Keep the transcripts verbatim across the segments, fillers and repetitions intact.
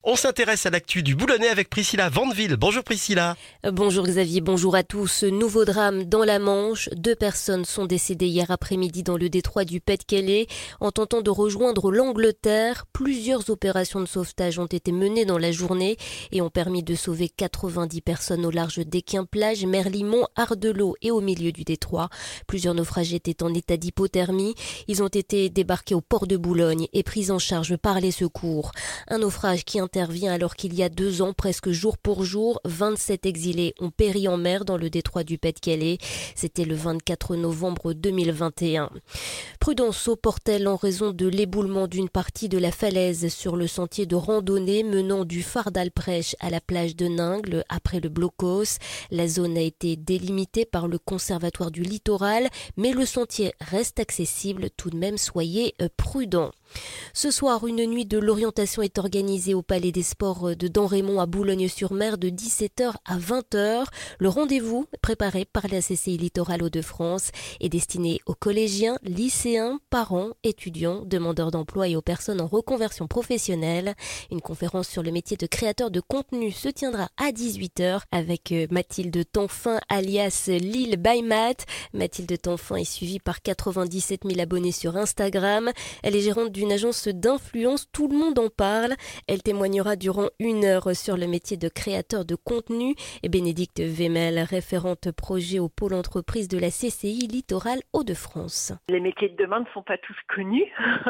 On s'intéresse à l'actu du Boulonnais avec Priscilla Vandeville. Bonjour Priscilla. Bonjour Xavier, bonjour à tous. Nouveau drame dans la Manche. Deux personnes sont décédées hier après-midi dans le détroit du Pas-de-Calais en tentant de rejoindre l'Angleterre. Plusieurs opérations de sauvetage ont été menées dans la journée et ont permis de sauver quatre-vingt-dix personnes au large d'Équin-Plage, Merlimont, Ardelot et au milieu du détroit. Plusieurs naufragés étaient en état d'hypothermie. Ils ont été débarqués au port de Boulogne et pris en charge par les secours. Un naufrage qui intervient alors qu'il y a deux ans, presque jour pour jour, vingt-sept exilés ont péri en mer dans le détroit du Pas-de-Calais. C'était le vingt-quatre novembre deux mille vingt et un. Prudence au Portel en raison de l'éboulement d'une partie de la falaise sur le sentier de randonnée menant du phare d'Alprèche à la plage de Ningles après le blocos. La zone a été délimitée par le Conservatoire du littoral, mais le sentier reste accessible. Tout de même, soyez prudents. Ce soir, une nuit de l'orientation est organisée au Palais des Sports de Damrémont à Boulogne-sur-Mer de dix-sept heures à vingt heures. Le rendez-vous, préparé par la C C I Littoral Hauts-de-France, est destiné aux collégiens, lycéens, parents, étudiants, demandeurs d'emploi et aux personnes en reconversion professionnelle. Une conférence sur le métier de créateur de contenu se tiendra à dix-huit heures avec Mathilde Tanfin alias Lil by Matt. Mathilde Tanfin est suivie par quatre-vingt-dix-sept mille abonnés sur Instagram. Elle est gérante d'une agence d'influence, tout le monde en parle. Elle témoignera durant une heure sur le métier de créateur de contenu. Et Bénédicte Vémel, référente projet au pôle entreprise de la C C I Littoral Hauts-de-France. Les métiers de demain ne sont pas tous connus.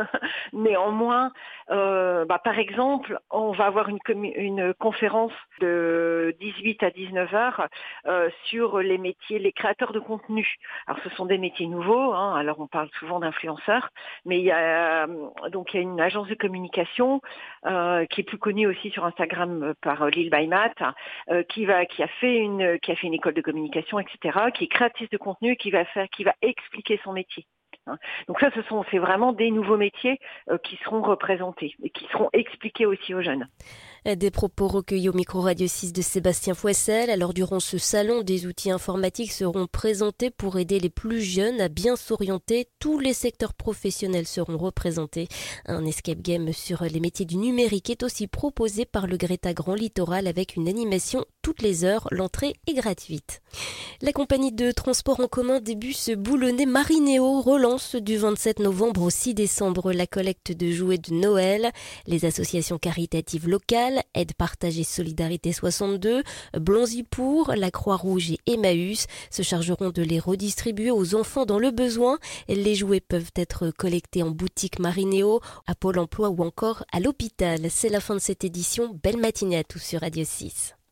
Néanmoins, euh, bah, par exemple, on va avoir une, commu- une conférence de dix-huit à dix-neuf heures euh, sur les métiers, les créateurs de contenu. Alors ce sont des métiers nouveaux, hein, alors on parle souvent d'influenceurs, mais il y a donc il y a une agence de communication euh, qui est plus connue aussi sur Instagram par euh, Lil by Matt, euh, qui va qui a fait une qui a fait une école de communication, et cetera, qui est créatrice de contenu et qui va faire qui va expliquer son métier. Donc ça, ce sont c'est vraiment des nouveaux métiers euh, qui seront représentés et qui seront expliqués aussi aux jeunes. Des propos recueillis au micro Radio six de Sébastien Fouessel. Alors durant ce salon, des outils informatiques seront présentés pour aider les plus jeunes à bien s'orienter. Tous les secteurs professionnels seront représentés. Un escape game sur les métiers du numérique est aussi proposé par le Greta Grand Littoral avec une animation toutes les heures. L'entrée est gratuite. La compagnie de transport en commun des bus boulonnais Marinéo relance du vingt-sept novembre au six décembre la collecte de jouets de Noël. Les associations caritatives locales, Aide Partagée Solidarité soixante-deux, Blonzy-Pour, la Croix-Rouge et Emmaüs se chargeront de les redistribuer aux enfants dans le besoin. Les jouets peuvent être collectés en boutique Marinéo, à Pôle emploi ou encore à l'hôpital. C'est la fin de cette édition. Belle matinée à tous sur Radio six.